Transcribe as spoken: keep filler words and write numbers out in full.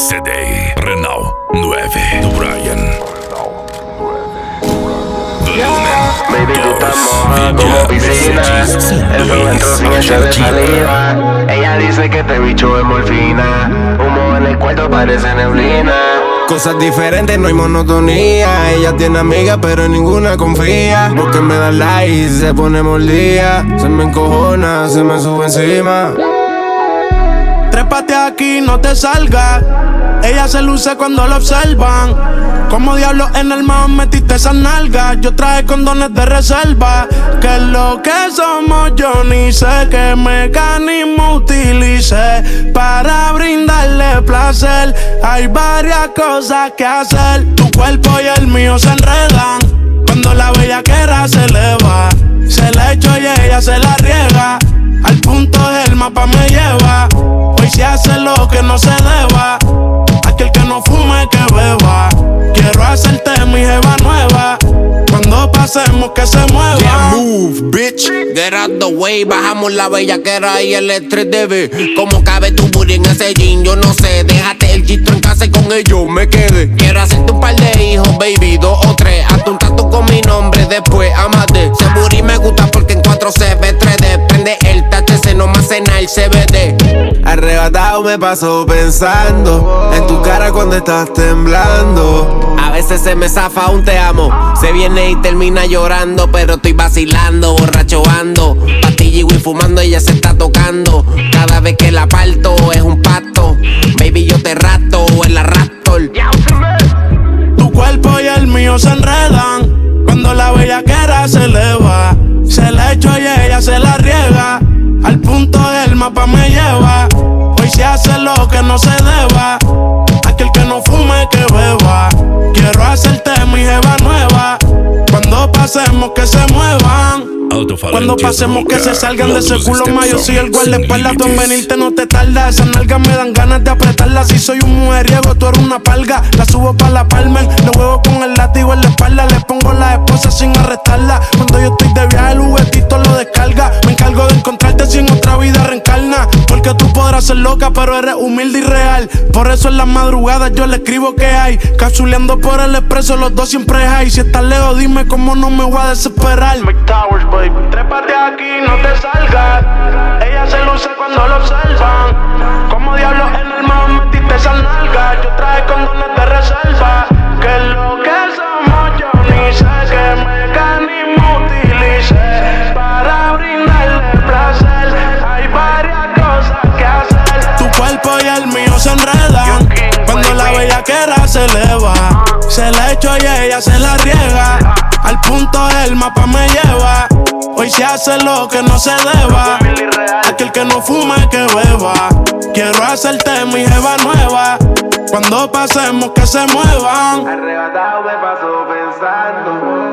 S D Renault nueve Brian. Baby, tú estás moja como piscina. Eso entró sin ese de salida. Ella dice que este bicho es morfina. Humo en el cuarto parece neblina. Cosas diferentes, no hay monotonía. Ella tiene amigas, pero en ninguna confía. Porque me da like y se pone mordida. Se me encojona, se me sube encima. Trépate aquí, no te salgas. Ella se luce cuando lo observan. Como diablos en el maón metiste esas nalgas. Yo traje condones de reserva. Que es lo que somos yo ni sé. Qué mecanismo utilicé para brindarle placer. Hay varias cosas que hacer. Tu cuerpo y el mío se enredan cuando la bellaquera se eleva. Se la echo y ella se la riega. Al punto del mapa me lleva. Hoy se hace lo que no se deba. Aquel que no fume que beba. Quiero hacerte mi jeva nueva. Cuando pasemos que se mueva. Yeah, move, bitch. Get out the way. Bajamos la bellaquera y el estrés de ver. Como cabe tu booty en ese jean, yo no sé. Déjate el chistro en casa y con ellos me quedé. Quiero hacerte un par de hijos, baby, dos o tres. Hazte un tatu con mi nombre, después amate. Ese booty me gusta porque en cuatro se ve tres D. Prende el T H C, no más cena el C B D. Arrebatado me paso pensando en tu cara cuando estás temblando. A veces se me zafa un te amo. Se viene y termina llorando, pero estoy vacilando, borrachoando. Pastilla y fumando, ella se está tocando. Cada vez que la parto es un pacto. Baby, yo te rato en la Raptor. Tu cuerpo y el mío se enredan cuando la bellaquera se eleva. Se la echo y ella se la riega. Al punto del mapa me lleva. Hoy se hace lo que no se deba. Aquel que no fume que beba. Quiero hacerte mi jeva nueva. Cuando pasemos que se muevan. Cuando pasemos que se salgan de ese culo más. Yo soy el guardaespaldas, tú en venirte no te tardas. Esas nalgas me dan ganas de apretarlas. Si soy un mujeriego, tú eres una palga. La subo pa' la palmer, lo huevo con el látigo en la espalda. Le pongo la esposa sin arrestarla. Cuando yo estoy de viaje, el juguetito lo descarga. Me encargo de encontrarte si en otra vida reencarna. Porque tú podrás ser loca, pero eres humilde y real. Por eso en las madrugadas yo le escribo que hay. Capsuleando por el expreso, los dos siempre hay. Si estás lejos, dime cómo no me voy a desesperar. McTowers, baby. Trépate aquí, no te salgas. Ella se luce cuando lo observan. Como diablos en el maón metiste esas nalgas. Yo traje condones de reserva. Que es lo que somos yo ni sé. Qué mecanismo utilicé para brindarle placer. Hay varias cosas que hacer. Tu cuerpo y el mío se enredan cuando la bellaquera se eleva. Se la echo y ella se la riega. Al punto del mapa me lleva. Hoy se hace lo que no se deba. Aquel que no fume que beba. Quiero hacerte mi jeva nueva. Cuando pasemos que se muevan. Arrebatado me paso pensando